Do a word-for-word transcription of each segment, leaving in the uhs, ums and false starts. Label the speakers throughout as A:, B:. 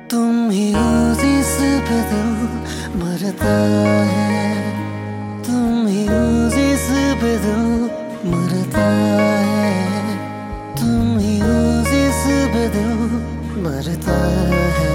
A: तुम ही हो जिस पे दिल मरता है, तुम ही हो जिस पे दिल मरता है, तुम ही हो जिस पे दिल मरता है।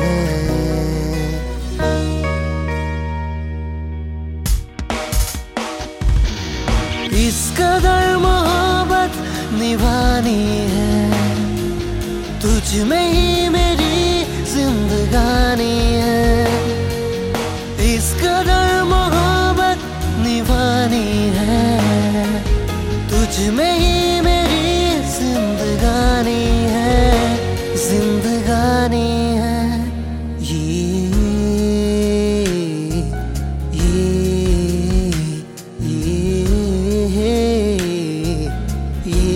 A: इस कदर मोहब्बत निभानी है, तुझ में ही मेरी जिंदगानी है। इस कदर मोहब्बत निभानी है, तुझ में ही मेरी जिंदगानी है, जिंदगानी है। ये ये ये ये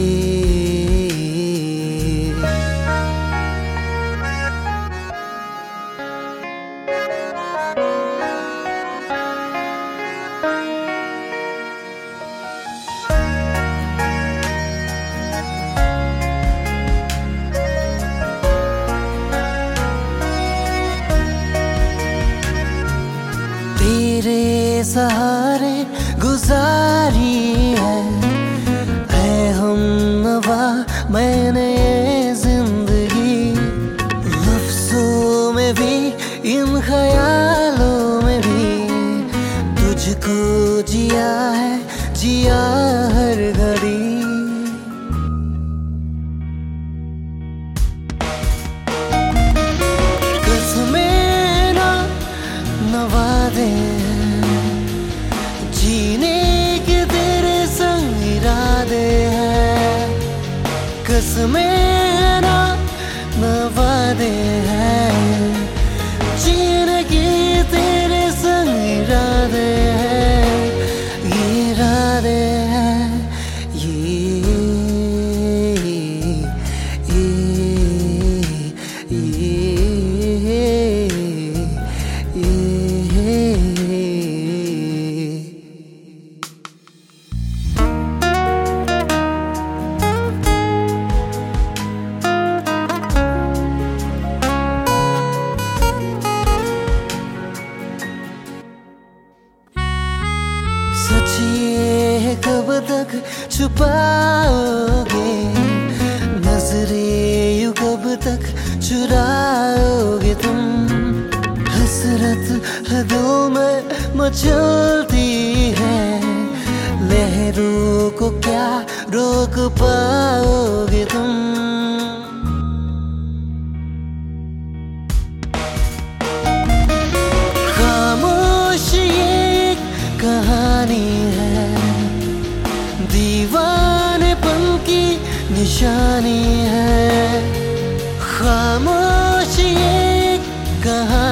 A: तेरे सहारे गुजारी है, है हमनवा मैंने ये जिंदगी। लफ्जों में भी इन ख्यालों में भी तुझको जिया है, जिया हर घड़ी। कसमें ना नवादे जीने के तेरे संग इरादे हैं, कसमें ना नवादे हैं, जीने के तेरे संग इरादे हैं, इरादे हैं। ये ये ये सच ये कब तक छुपाओगे, नजरें यूं कब तक चुराओगे तुम। हसरत हदों में मचलती है, लहरों को क्या रोक पाओगे तुम। खामोश ये कहानी है, दीवानेपन की निशानी है। खामोश ये कहानी